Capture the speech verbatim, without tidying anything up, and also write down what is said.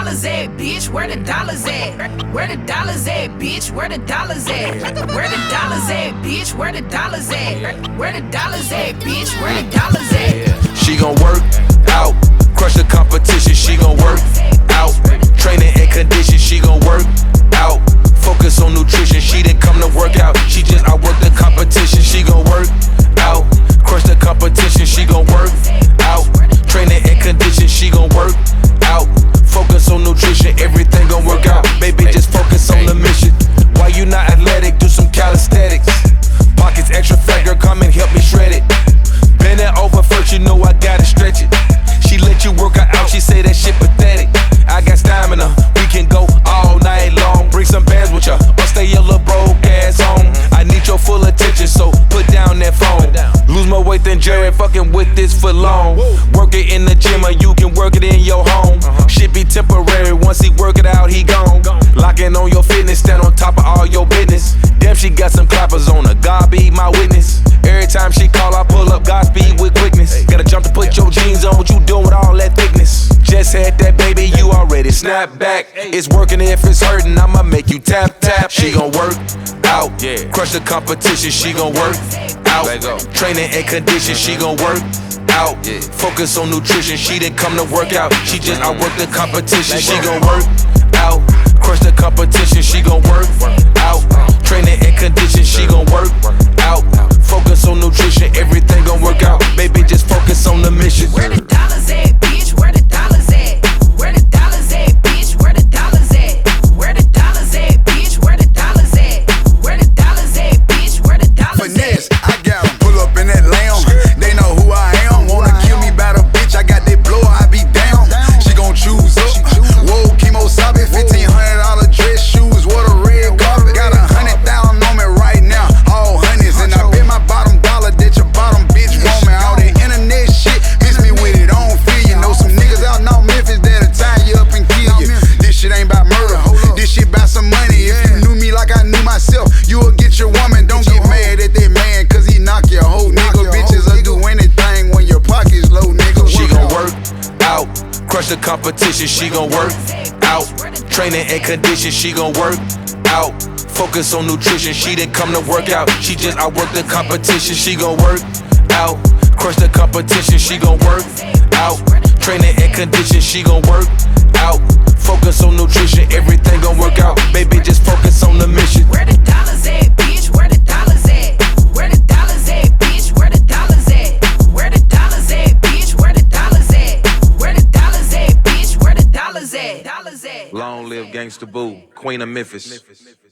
dollars at, bitch? Where the dollars at? Where the dollars at, bitch? Where the dollars at? Where the dollars at, bitch? Where the dollars at? Where the dollars at, bitch? Where the dollars at? She gon' work out, crush the competition. She gon' work out, training and condition. She gon' work out, focus on nutrition. She didn't come to work out, she just outwork the competition. She gon' work out, crush the competition. She gon' work out, training and condition. She gon' work out, focus on nutrition. Everything gon' work out, baby, just focus on the mission. Why you not athletic? Do some calisthenics. Pockets extra fat, girl, come and help me shred it. Bend it over first, you know I gotta stretch it. She let you work her out, she say that shit pathetic. I got stamina, we can go all night long. Bring some bands with ya, or stay your little broke ass home. I need your full attention, so put down that phone. Lose more weight than Jared, fucking with this for long. Work it in the gym, or you can work it in your home. Shit be temporary, once he work it out, he gone. Locking on your fitness, stand on top of all your business. Damn, she got some clappers on her, God be my witness. Every time she call, I pull up Godspeed with quickness. Gotta jump to put your jeans on, what you doing with all that thickness? Just had that, baby, you already snap back. It's working, if it's hurting, I'ma make you tap, tap. She gon' work out, crush the competition. She gon' work out, training and condition. She gon' work out, focus on nutrition. She didn't come to work out, she just outwork the competition. She gon' work out, crush the competition. She gon' work out, training and condition. She gon' work out, focus on nutrition. Everything gon' work out, baby, just focus on the mission. Where the dollars at, bitch? Where the dollars at? Where the dollars at, bitch? Where the dollars at? Where the dollars at, bitch? Where the dollars at? Where the dollars at, bitch? Where the dollars at? Finesse, I got 'em, pull up in that lamb. They know who I am. Wanna kill me by the bitch? I got that blow, I be down. She gon' choose up. Whoa, Kimo Sabe, fifteen hundred dollar dress shoes, what a red carpet. Got a hundred thousand on me right now, all honeys, and I bet my bottom dollar that your bottom bitch want me. All that internet shit, miss me with it. I don't feel you. Know some niggas out in Memphis that'll tie you up and kill you. This shit ain't about murder, this shit about some money. If you knew me like I knew myself, you would get your woman. Don't get mad at that man, cause he knock your whole nigga. Bitches will do anything when your pocket's low, nigga. She gon' work out, crush the competition. She gon' work out, training and condition. She gon' work out, focus on nutrition. She didn't come to work out, she just outwork the competition. She gon' work out, crush the competition. She gon' work out, training and condition. She gon' work out, focus on nutrition. Everything gon' work out, baby, just focus on the mission. Where the dollars at, bitch? Where the dollars at? Where the dollars at, bitch? Where the dollars at? Where the dollars at, bitch? Where the dollars at? Where the dollars at, bitch? Where the dollars at? Dollars at? Long live Gangsta Boo, Queen of Memphis.